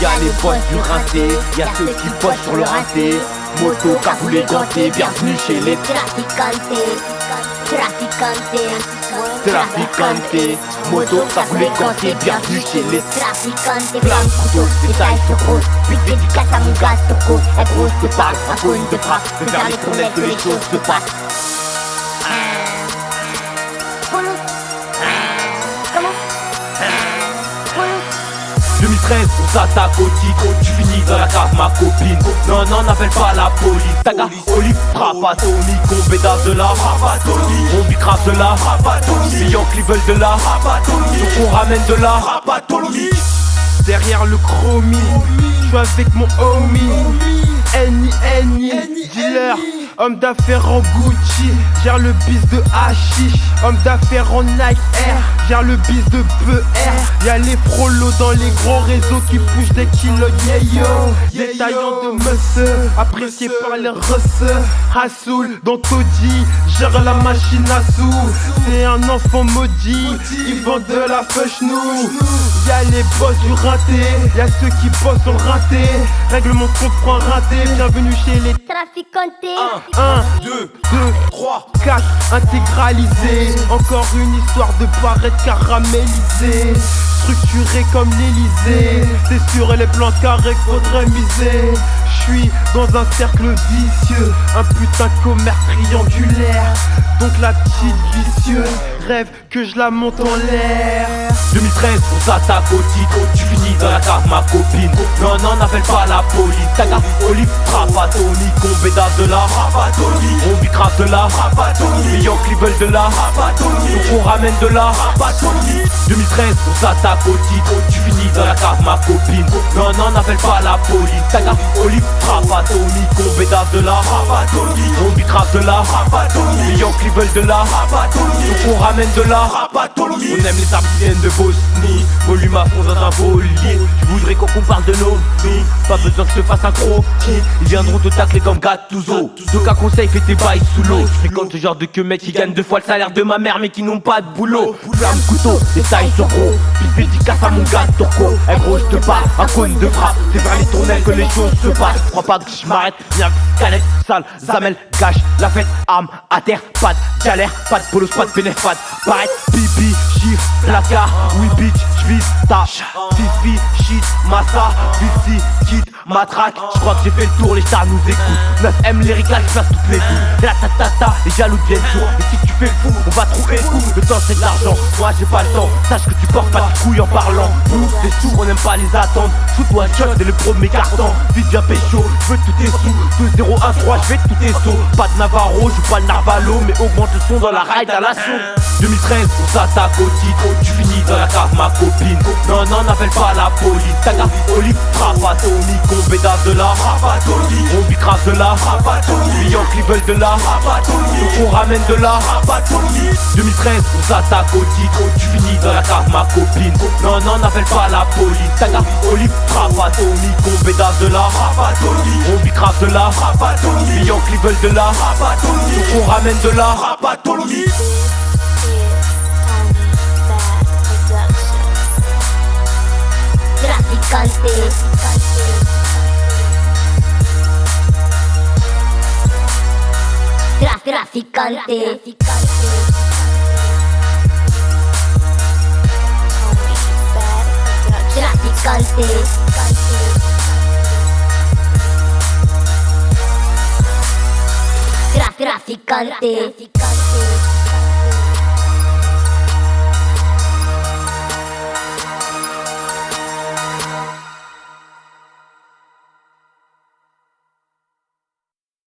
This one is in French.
Y'a les potes du rincé, y'a ceux qui posent sur le rincé. Moto, cagoulé, ganté, bienvenue chez les traficantes. traficantes. Moto, cagoulé, ganté, bienvenue chez les Traficantes. Plein de couteaux, des tailles sur gros. Puis dédicace à mon gars Toko. Elle grosse te parle, un coin de frappe. De faire les tournettes que les choses se passent. Comment 2013, on s'attaque au titre. Tu finis dans la cave, ma copine. Non, non, n'appelle pas la police. Taga, olive, frappe atomique. On bédave de la rapatonie. On bicrave de la rapatonie. Clients qui veulent de la rapatonie. Donc on ramène de la rapatonie. Derrière le chromie, je suis avec mon homie. N.I. dealer. Homme d'affaires en Gucci, gère le bis de hashish. Homme d'affaires en Nike Air, gère le bis de BR. Y'a les prolos dans les gros réseaux qui pushent des kilos, yeah yo. Détaillant de muscle, apprécié par les russeux. Hassoul dans Toddy, gère la machine à sous. C'est un enfant maudit, il vend de la feuche nous. Y'a les boss du rinté, y'a ceux qui bossent sur le rinté. Règlement de compte prend un rinté, bienvenue chez les traficantes. 1, 2, 3, 4, intégralisé. Encore une histoire de paraître caramélisée. Structuré comme l'Elysée. C'est sur les plans carrés qu'il faudrait miser. J'suis dans un cercle vicieux, un putain de commerce triangulaire. Donc la petite vicieuse rêve que je la monte en l'air. 2013, on s'attaque au titre. Tu finis dans la cave, ma copine. Non, non, n'appelle pas la police. Taga, olive, frappe atomique. On bédave de la rapatonie. On bicrave de la rapatonie. Clients qui veulent de la rapatonie. Donc on ramène de la rapatonie. 2013, on s'attaque au titre. Tu finis dans la cave, ma copine. Non, non, n'appelle pas la police. Taga, olive, frappe atomique. On bédave de la rapatonie. On bicrave de la rapatonie. Clients qui veulent de la rapatonie. Donc on ramène de la rapatonie. On aime les armes qui viennent de Bosnie. Volume à fond dans un bolide. Tu voudrais qu'on parle de nos vies. Pas besoin que je te fasse un croquis. Ils viendront te tacler comme Gattuso. Donc un conseil, fais tes bails sous l'eau. Je fréquente ce genre de que mec qui gagnent 2 fois le salaire de ma mère mais qui n'ont pas de boulot. Flamme couteau, des tailles sur gros. Puis dédicace à mon gars Turco. Eh gros je te parle, un cône de frappe. C'est vers les tournelles que les choses se passent. Crois pas que je m'arrête, bien canette, sale, zamel, gâche. La fête, arme, à terre, pas de galère. Pas de polos, pas de bénéf, pas de paraître. Pipi, chiffre, placard. Oui bitch, j'vise ta fifi, shit, massa. Vici, quitte, matraque. J'crois que j'ai fait le tour, les stars nous écoutent. 9M, les riclas, j'passe toutes les coups. La tatata, les jaloux deviennent sourds. Et si tu fais le fou, on va trouver le coup. Le temps c'est de l'argent, moi j'ai pas le temps. Sache que tu portes pas de couilles en parlant. Nous, c'est sourd, on aime pas les attendre. Shoot-toi shot dès le premier carton. Vite bien pécho, j'veux tout tes sous. 2, 0, 1, 3, j'vais tout tes sauts. Pas de Navarro, joue pas le Narvalo. Mais augmente le son dans la ride à l'assaut. 2013, on s'attaque au titre. Tu finis dans la cave, ma copine. Non, non, n'appelle pas la police. Taga, olive, frappe atomique. On bédave de la rapatonie. On bicrave de la rapatonie. Clients qui veulent de la rapatonie. Donc on ramène de la rapatonie. 2013, on s'attaque au titre. Tu finis dans la cave, ma copine. Non, non, n'appelle pas la police. Taga, olive, frappe atomique. On bédave de la rapatonie. On bicrave de la rapatonie. Clients qui veulent de la rapatonie. Donc on ramène de la rapatonie. Traficante. Traficante.